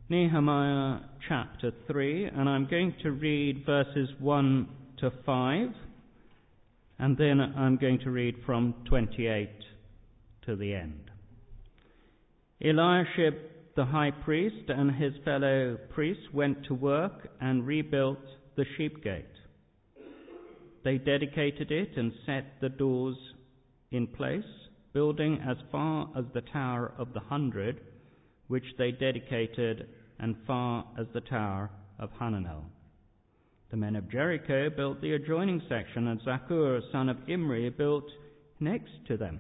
Nehemiah chapter 3, and I'm going to read verses 1 to 5, and then I'm going to read from 28 to the end. Eliashib the high priest and his fellow priests went to work and rebuilt the sheep gate. They dedicated it and set the doors in place, building as far as the Tower of the 100, which they dedicated, and far as the Tower of Hananel. The men of Jericho built the adjoining section, and Zakur, son of Imri, built next to them.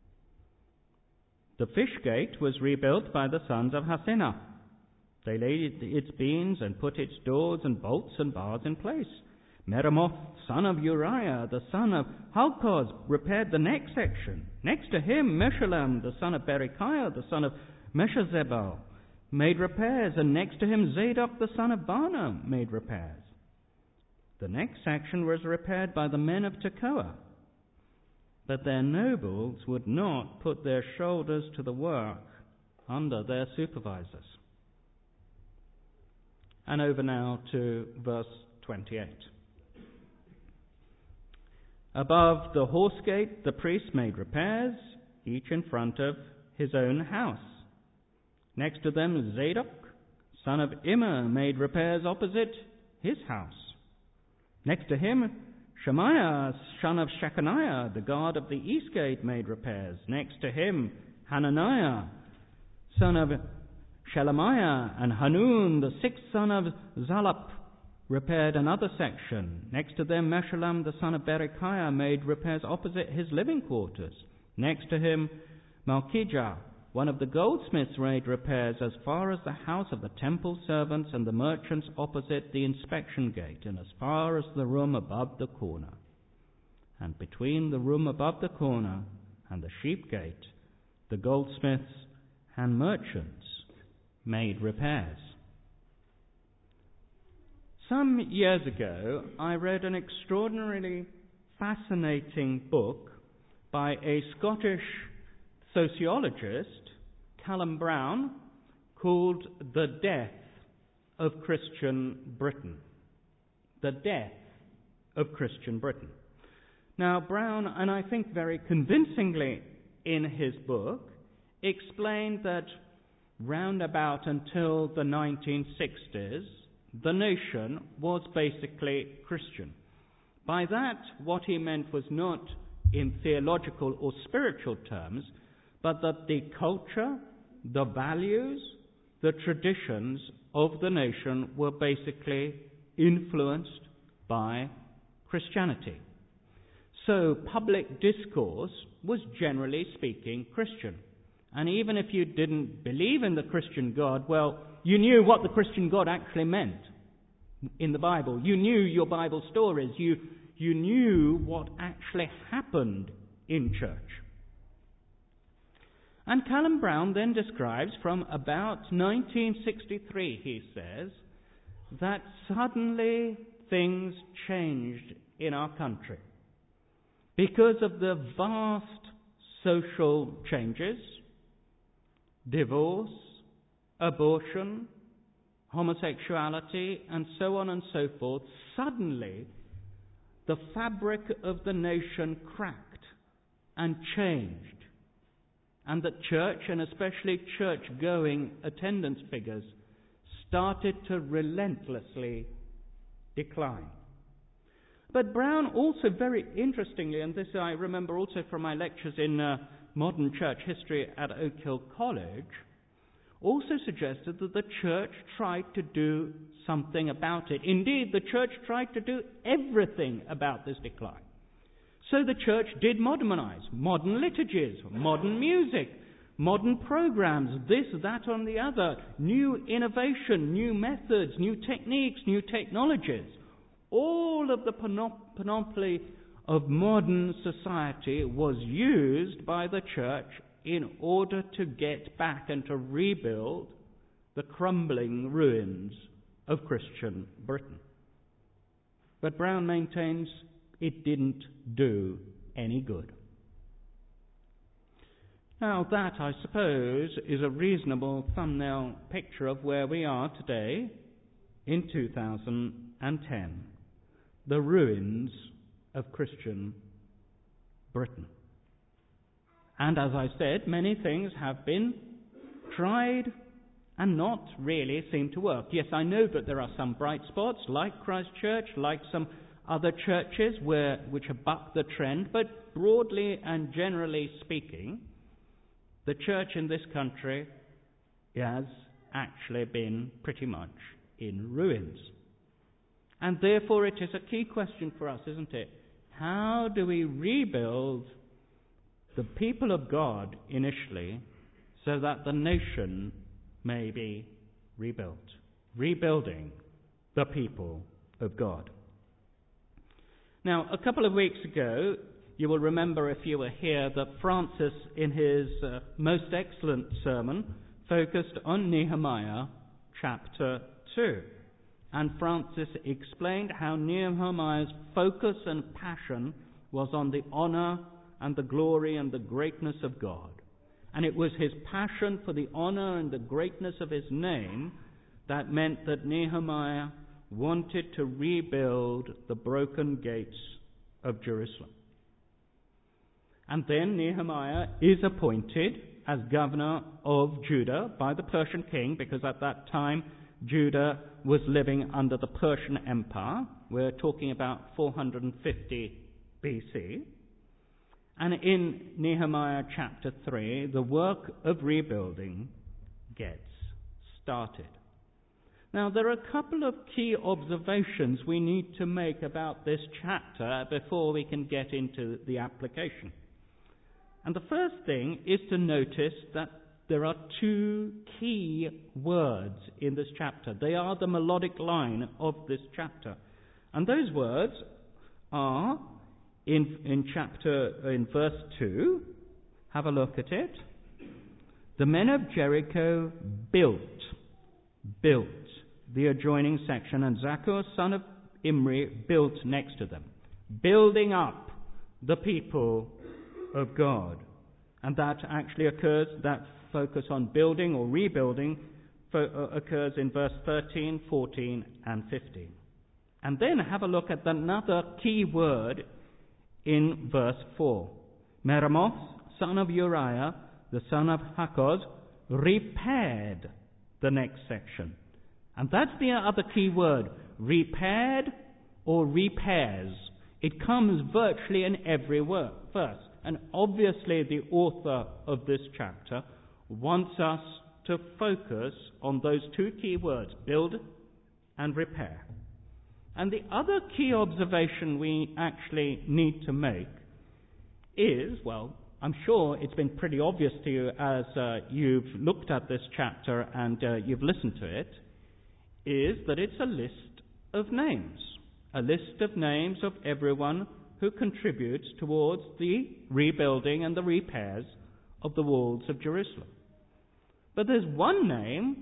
The fish gate was rebuilt by the sons of Hassenaah. They laid its beams and put its doors and bolts and bars in place. Meremoth, son of Uriah, the son of Halkoz, repaired the next section. Next to him, Meshullam, the son of Berechiah, the son of Meshezabel, made repairs, and next to him, Zadok, the son of Baana, made repairs. The next section was repaired by the men of Tekoa, but their nobles would not put their shoulders to the work under their supervisors. And over now to verse 28. Above the horse gate, the priests made repairs, each in front of his own house. Next to them, Zadok, son of Immer, made repairs opposite his house. Next to him, Shemaiah, son of Shechaniah, the guard of the east gate, made repairs. Next to him, Hananiah, son of Shelemiah, and Hanun, the sixth son of Zalap, repaired another section. Next to them, Meshullam, the son of Berechiah, made repairs opposite his living quarters. Next to him, Malchijah, one of the goldsmiths, made repairs as far as the house of the temple servants and the merchants opposite the inspection gate, and as far as the room above the corner. And between the room above the corner and the sheep gate, the goldsmiths and merchants made repairs. Some years ago, I read an extraordinarily fascinating book by a Scottish sociologist, Callum Brown, called The Death of Christian Britain. The Death of Christian Britain. Now, Brown, and I think very convincingly in his book, explained that round about until the 1960s, the nation was basically Christian. By that, what he meant was not in theological or spiritual terms, but that the culture, the values, the traditions of the nation were basically influenced by Christianity. So public discourse was generally speaking Christian. And even if you didn't believe in the Christian God, well, you knew what the Christian God actually meant in the Bible. You knew your Bible stories. You knew what actually happened in church. And Callum Brown then describes from about 1963, he says, that suddenly things changed in our country because of the vast social changes, divorce, abortion, homosexuality, and so on and so forth. Suddenly, the fabric of the nation cracked and changed. And that church, and especially church-going attendance figures, started to relentlessly decline. But Brown also very interestingly, and this I remember also from my lectures in modern church history at Oak Hill College, also suggested that the church tried to do something about it. Indeed, the church tried to do everything about this decline. So the church did modernize, modern liturgies, modern music, modern programs, this, that, and the other, new innovation, new methods, new techniques, new technologies. All of the panoply of modern society was used by the church in order to get back and to rebuild the crumbling ruins of Christian Britain. But Brown maintains it didn't do any good. Now that, I suppose, is a reasonable thumbnail picture of where we are today in 2010. The ruins of Christian Britain. And as I said, many things have been tried and not really seem to work. Yes, I know that there are some bright spots, like Christ Church, like some other churches which have bucked the trend, but broadly and generally speaking, the church in this country has actually been pretty much in ruins. And therefore it is a key question for us, isn't it? How do we rebuild the people of God initially so that the nation may be rebuilt? Rebuilding the people of God. Now, a couple of weeks ago, you will remember if you were here that Francis, in his most excellent sermon, focused on Nehemiah chapter 2. And Francis explained how Nehemiah's focus and passion was on the honor and the glory and the greatness of God. And it was his passion for the honor and the greatness of his name that meant that Nehemiah wanted to rebuild the broken gates of Jerusalem. And then Nehemiah is appointed as governor of Judah by the Persian king, because at that time Judah was living under the Persian Empire. We're talking about 450 BC. And in Nehemiah chapter 3, the work of rebuilding gets started. Now, there are a couple of key observations we need to make about this chapter before we can get into the application. And the first thing is to notice that there are two key words in this chapter. They are the melodic line of this chapter. And those words are in verse 2, have a look at it. The men of Jericho built the adjoining section, and Zaccur, son of Imri, built next to them, building up the people of God. And that actually occurs, that focus on building or rebuilding occurs in verse 13, 14, and 15. And then have a look at another key word in verse 4. Meremoth, son of Uriah, the son of Hakkoz, repaired the next section. And that's the other key word, repaired or repairs. It comes virtually in every verse. And obviously the author of this chapter wants us to focus on those two key words, build and repair. And the other key observation we actually need to make is, well, I'm sure it's been pretty obvious to you as you've looked at this chapter and you've listened to it, is that it's a list of names. A list of names of everyone who contributes towards the rebuilding and the repairs of the walls of Jerusalem. But there's one name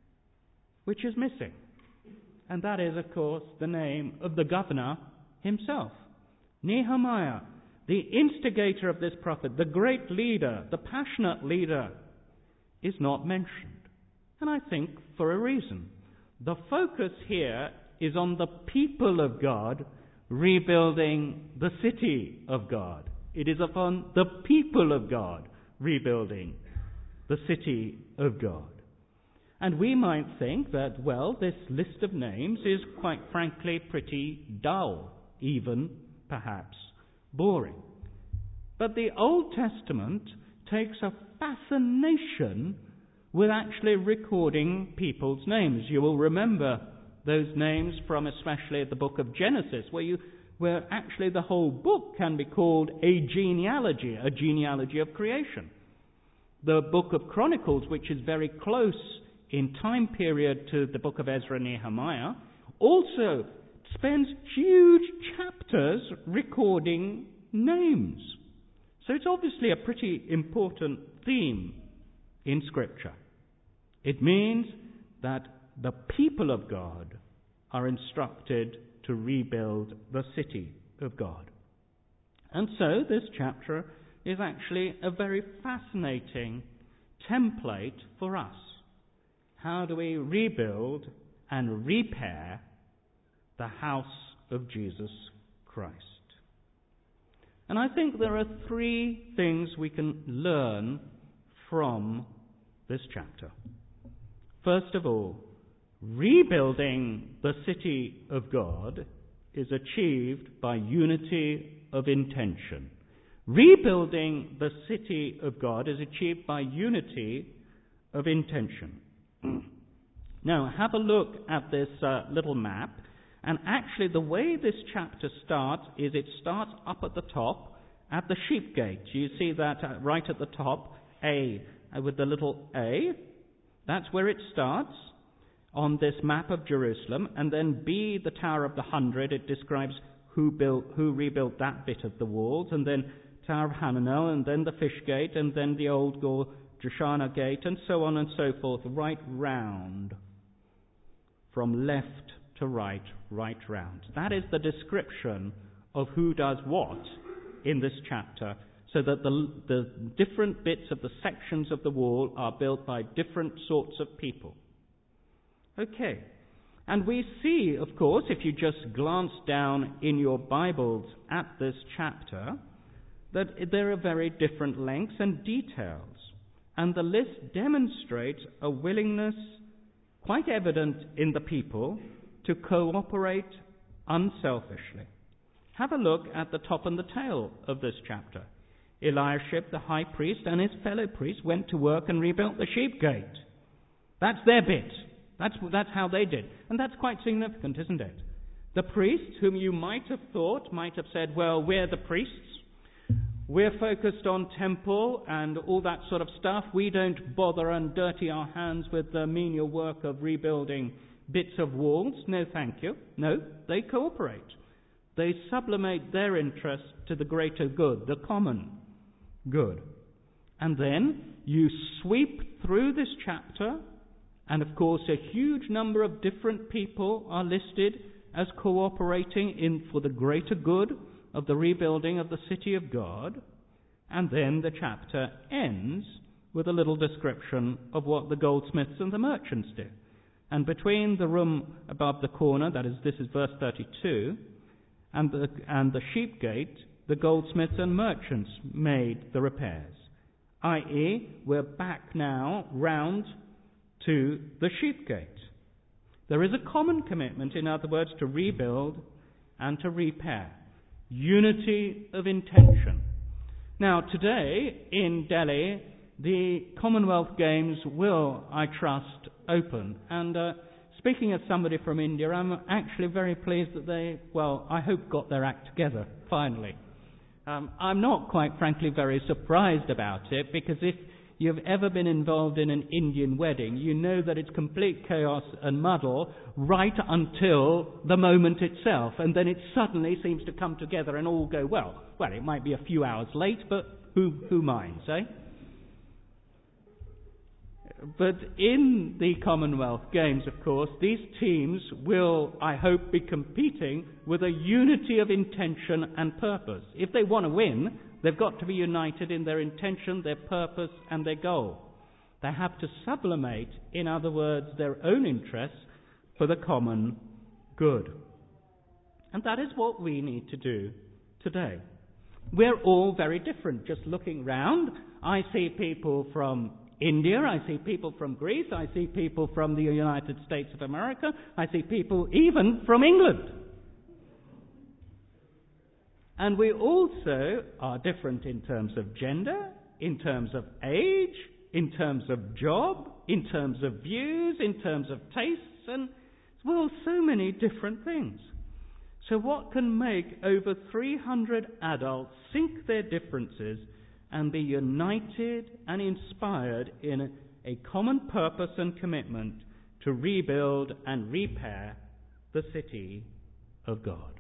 which is missing. And that is, of course, the name of the governor himself. Nehemiah, the instigator of this prophet, the great leader, the passionate leader, is not mentioned. And I think for a reason. The focus here is on the people of God rebuilding the city of God. It is upon the people of God rebuilding the city of God. And we might think that, well, this list of names is quite frankly pretty dull, even perhaps boring. But the Old Testament takes a fascination with actually recording people's names. You will remember those names from especially the book of Genesis, where actually the whole book can be called a genealogy of creation. The book of Chronicles, which is very close in time period to the book of Ezra and Nehemiah, also spends huge chapters recording names. So it's obviously a pretty important theme in Scripture. It means that the people of God are instructed to rebuild the city of God. And so this chapter is actually a very fascinating template for us. How do we rebuild and repair the house of Jesus Christ? And I think there are three things we can learn from this chapter. First of all, rebuilding the city of God is achieved by unity of intention. Rebuilding the city of God is achieved by unity of intention. Now, have a look at this little map. And actually, the way this chapter starts is it starts up at the top at the sheep gate. You see that right at the top, A, with the little A. That's where it starts on this map of Jerusalem. And then B, the Tower of the 100, it describes who rebuilt that bit of the walls. And then Tower of Hananel, and then the Fish Gate, and then the Old Joshana Gate, and so on and so forth, right round, from left to right round. That is the description of who does what in this chapter, so that the different bits of the sections of the wall are built by different sorts of people. Okay. And we see, of course, if you just glance down in your Bibles at this chapter, that there are very different lengths and details. And the list demonstrates a willingness, quite evident in the people, to cooperate unselfishly. Have a look at the top and the tail of this chapter. Eliashib, the high priest, and his fellow priests went to work and rebuilt the sheep gate. That's their bit. That's how they did. And that's quite significant, isn't it? The priests, whom you might have said, well, we're the priests. We're focused on temple and all that sort of stuff. We don't bother and dirty our hands with the menial work of rebuilding bits of walls. No, thank you. No, they cooperate. They sublimate their interests to the greater good, the common good. And then you sweep through this chapter, and of course a huge number of different people are listed as cooperating for the greater good of the rebuilding of the city of God. And then the chapter ends with a little description of what the goldsmiths and the merchants did. And between the room above the corner, this is verse 32, and the sheep gate, the goldsmiths and merchants made the repairs. I.e., we're back now round to the sheep gate. There is a common commitment, in other words, to rebuild and to repair. Unity of intention. Now, today in Delhi, the Commonwealth Games will, I trust, open. And speaking as somebody from India, I'm actually very pleased that they, I hope, got their act together, finally. I'm not, quite frankly, very surprised about it, because if you've ever been involved in an Indian wedding, you know that it's complete chaos and muddle right until the moment itself, and then it suddenly seems to come together and all go well. Well, it might be a few hours late, but who minds, eh? But in the Commonwealth Games, of course, these teams will, I hope, be competing with a unity of intention and purpose. If they want to win, they've got to be united in their intention, their purpose, and their goal. They have to sublimate, in other words, their own interests for the common good. And that is what we need to do today. We're all very different. Just looking round, I see people from India, I see people from Greece, I see people from the United States of America, I see people even from England. And we also are different in terms of gender, in terms of age, in terms of job, in terms of views, in terms of tastes, and, so many different things. So what can make over 300 adults sink their differences and be united and inspired in a common purpose and commitment to rebuild and repair the city of God?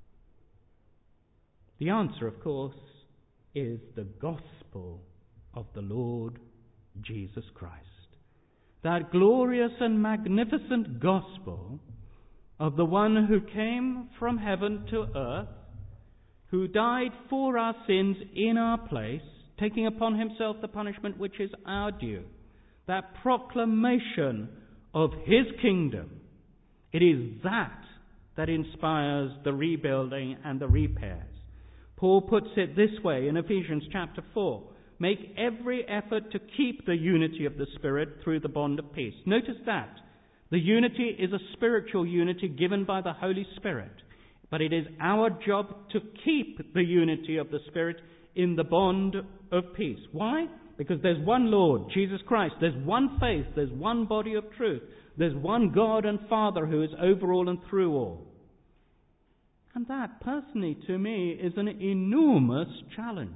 The answer, of course, is the gospel of the Lord Jesus Christ. That glorious and magnificent gospel of the one who came from heaven to earth, who died for our sins in our place, taking upon himself the punishment which is our due. That proclamation of his kingdom, it is that inspires the rebuilding and the repairs. Paul puts it this way in Ephesians chapter 4. Make every effort to keep the unity of the Spirit through the bond of peace. Notice that. The unity is a spiritual unity given by the Holy Spirit. But it is our job to keep the unity of the Spirit in the bond of peace. Why? Because there's one Lord, Jesus Christ. There's one faith. There's one body of truth. There's one God and Father who is over all and through all. And that, personally, to me, is an enormous challenge.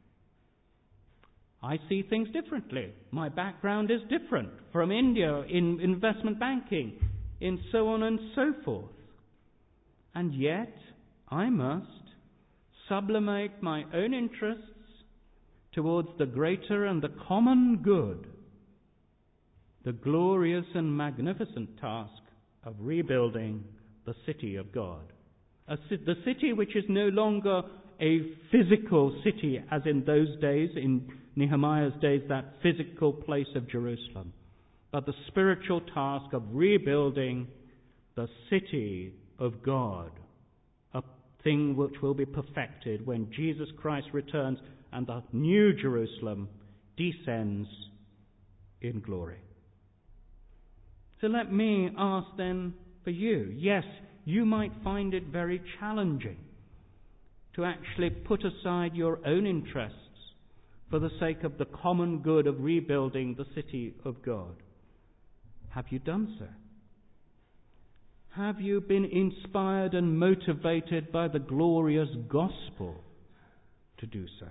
I see things differently. My background is different from India in investment banking, in so on and so forth. And yet, I must sublimate my own interests towards the greater and the common good, the glorious and magnificent task of rebuilding the city of God. The city which is no longer a physical city as in those days, in Nehemiah's days, that physical place of Jerusalem, but the spiritual task of rebuilding the city of God, a thing which will be perfected when Jesus Christ returns and the new Jerusalem descends in glory. So let me ask then for you. Yes, you might find it very challenging to actually put aside your own interests for the sake of the common good of rebuilding the city of God. Have you done so? Have you been inspired and motivated by the glorious gospel to do so?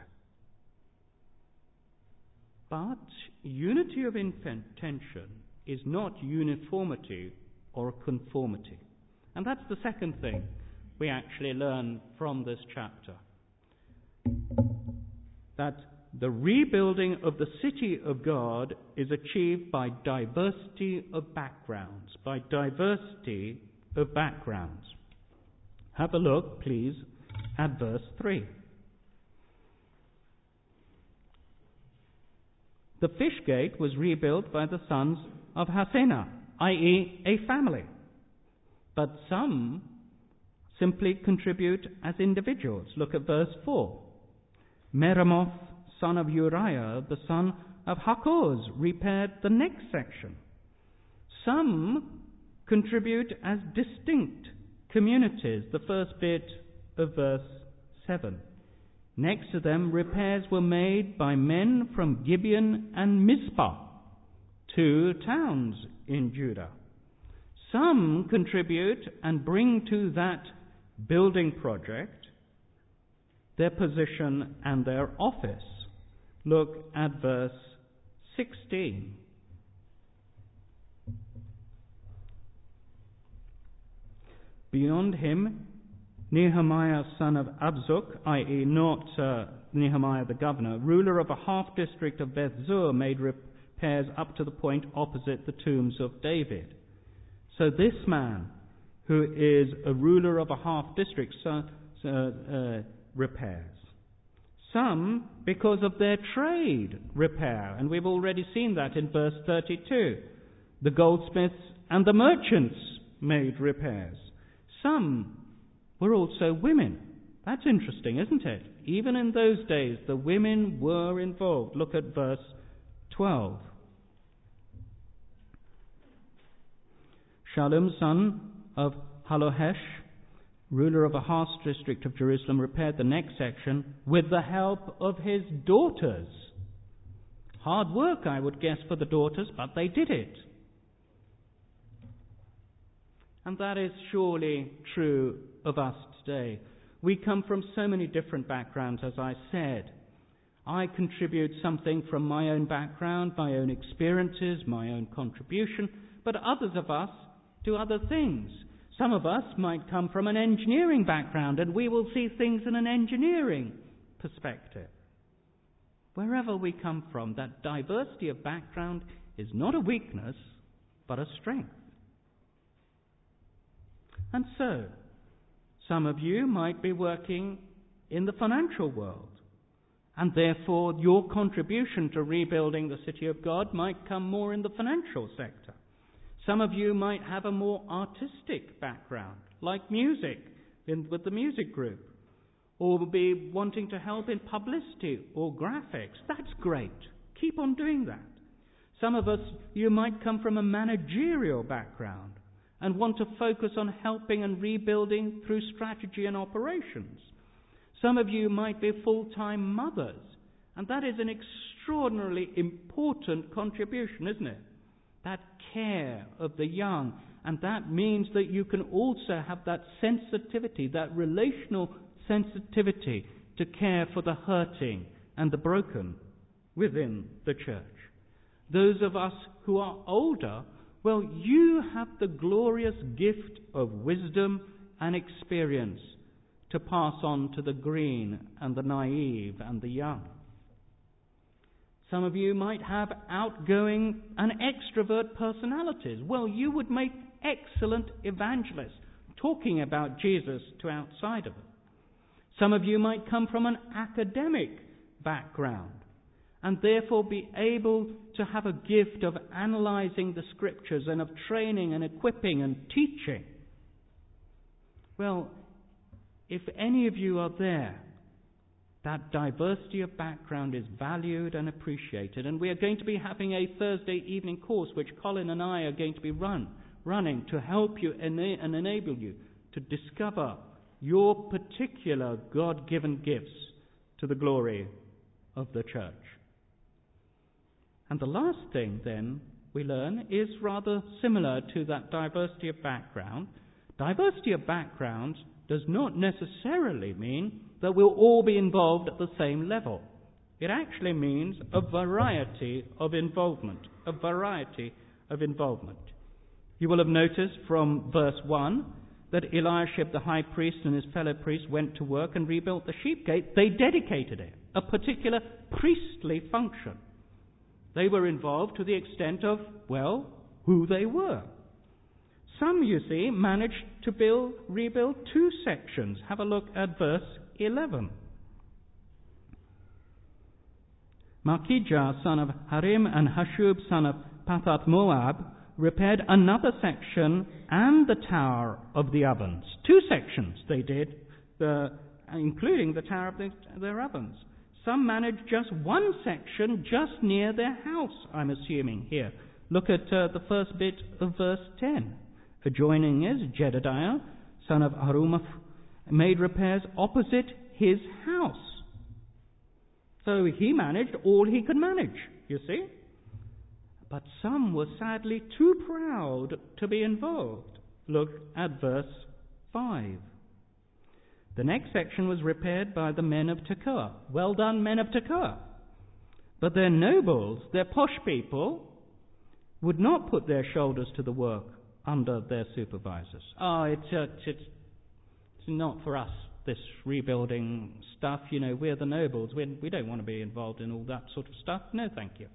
But unity of intention is not uniformity or conformity. And that's the second thing we actually learn from this chapter. That the rebuilding of the city of God is achieved by diversity of backgrounds. By diversity of backgrounds. Have a look, please, at verse 3. The fish gate was rebuilt by the sons of Hassenaah, i.e., a family. But some simply contribute as individuals. Look at verse 4. Meremoth, son of Uriah, the son of Hakoz, repaired the next section. Some contribute as distinct communities, the first bit of verse 7. Next to them, repairs were made by men from Gibeon and Mizpah, 2 towns in Judah. Some contribute and bring to that building project their position and their office. Look at verse 16. Beyond him, Nehemiah son of Abzuk, i.e. not Nehemiah the governor, ruler of a half-district of Beth-zur, made repairs up to the point opposite the tombs of David. So this man, who is a ruler of a half-district, repairs. Some, because of their trade, repair. And we've already seen that in verse 32. The goldsmiths and the merchants made repairs. Some were also women. That's interesting, isn't it? Even in those days, the women were involved. Look at verse 12. Shallum, son of Halohesh, ruler of a half district of Jerusalem, repaired the next section with the help of his daughters. Hard work, I would guess, for the daughters, but they did it. And that is surely true of us today. We come from so many different backgrounds, as I said. I contribute something from my own background, my own experiences, my own contribution, but others of us do other things. Some of us might come from an engineering background, and we will see things in an engineering perspective. Wherever we come from, that diversity of background is not a weakness, but a strength. And so, some of you might be working in the financial world, And therefore, your contribution to rebuilding the city of God might come more in the financial sector. Some of you might have a more artistic background, like music, with the music group, or be wanting to help in publicity or graphics. That's great. Keep on doing that. Some of us, you might come from a managerial background and want to focus on helping and rebuilding through strategy and operations. Some of you might be full-time mothers, and that is an extraordinarily important contribution, isn't it? That care of the young, and that means that you can also have that sensitivity, that relational sensitivity to care for the hurting and the broken within the church. Those of us who are older, well, you have the glorious gift of wisdom and experience to pass on to the green and the naive and the young. Some of you might have outgoing and extrovert personalities. Well, you would make excellent evangelists, talking about Jesus to outsiders. Some of you might come from an academic background and therefore be able to have a gift of analyzing the scriptures and of training and equipping and teaching. Well, if any of you are there, that diversity of background is valued and appreciated. And we are going to be having a Thursday evening course which Colin and I are going to be running to help you and enable you to discover your particular God-given gifts to the glory of the church. And the last thing then we learn is rather similar to that diversity of background. Diversity of background does not necessarily mean that we'll all be involved at the same level. It actually means a variety of involvement. A variety of involvement. You will have noticed from verse 1 that Eliashib the high priest and his fellow priests went to work and rebuilt the sheep gate. They dedicated it, a particular priestly function. They were involved to the extent of, well, who they were. Some, you see, managed to rebuild two sections. Have a look at verse 11. Malchijah, son of Harim, and Hashub, son of Pathath Moab, repaired another section and the Tower of the Ovens. Two sections they did, including the Tower of their Ovens. Some managed just one section just near their house, I'm assuming here. Look at the first bit of verse 10. Adjoining is Jedediah, son of Harumaph, made repairs opposite his house. So he managed all he could manage, you see. But some were sadly too proud to be involved. Look at verse 5. The next section was repaired by the men of Tekoa. Well done, men of Tekoa. But their nobles, their posh people, would not put their shoulders to the work under their supervisors. It's not for us, this rebuilding stuff. You know, we're the nobles. We don't want to be involved in all that sort of stuff. No, thank you.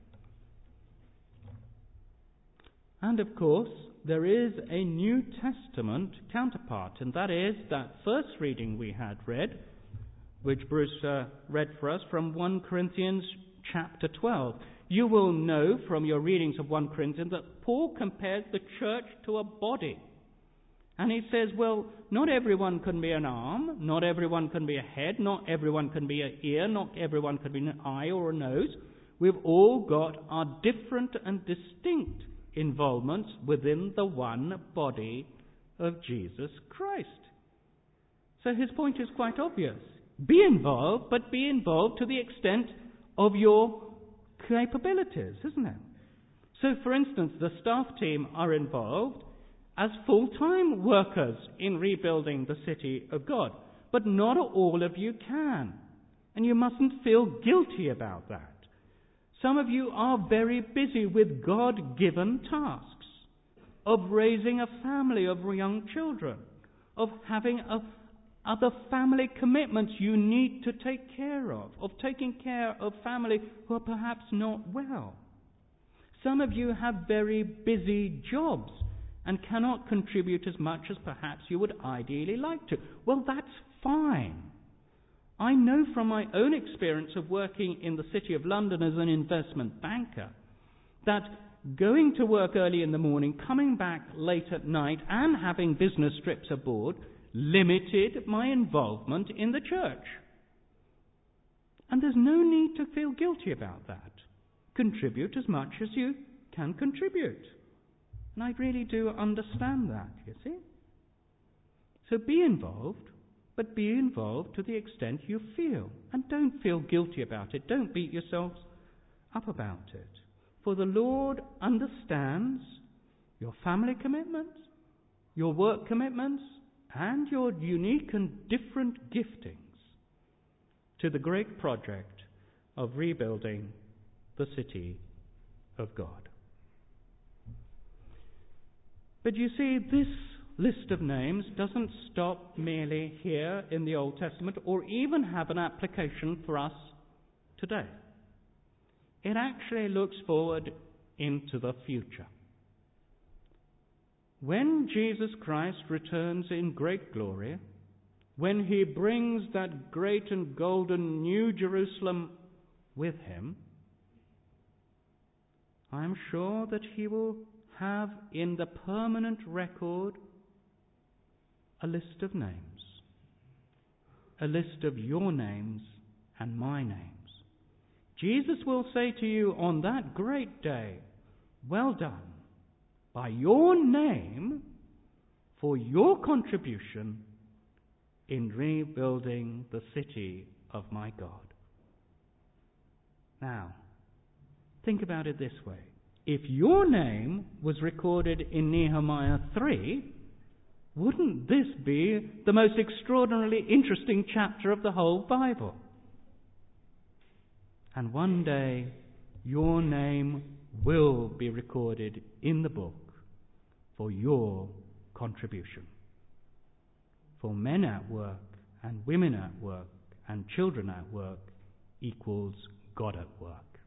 And of course, there is a New Testament counterpart, and that is that first reading we had read, which Bruce read for us from 1 Corinthians chapter 12. You will know from your readings of 1 Corinthians that Paul compares the church to a body. And he says, well, not everyone can be an arm, not everyone can be a head, not everyone can be an ear, not everyone can be an eye or a nose. We've all got our different and distinct involvements within the one body of Jesus Christ. So his point is quite obvious. Be involved, but be involved to the extent of your capabilities, isn't it? So, for instance, the staff team are involved as full-time workers in rebuilding the city of God. But not all of you can. And you mustn't feel guilty about that. Some of you are very busy with God-given tasks of raising a family of young children, of having other family commitments you need to take care of taking care of family who are perhaps not well. Some of you have very busy jobs and cannot contribute as much as perhaps you would ideally like to. Well, that's fine. I know from my own experience of working in the City of London as an investment banker that going to work early in the morning, coming back late at night, and having business trips abroad limited my involvement in the church. And there's no need to feel guilty about that. Contribute as much as you can contribute. And I really do understand that, you see. So be involved, but be involved to the extent you feel. And don't feel guilty about it. Don't beat yourselves up about it. For the Lord understands your family commitments, your work commitments, and your unique and different giftings to the great project of rebuilding the city of God. But you see, this list of names doesn't stop merely here in the Old Testament or even have an application for us today. It actually looks forward into the future. When Jesus Christ returns in great glory, when he brings that great and golden New Jerusalem with him, I am sure that he will have in the permanent record a list of names, a list of your names and my names. Jesus will say to you on that great day, "Well done, by your name for your contribution in rebuilding the city of my God." Now, think about it this way. If your name was recorded in Nehemiah 3, wouldn't this be the most extraordinarily interesting chapter of the whole Bible? And one day, your name will be recorded in the book for your contribution. For men at work and women at work and children at work equals God at work.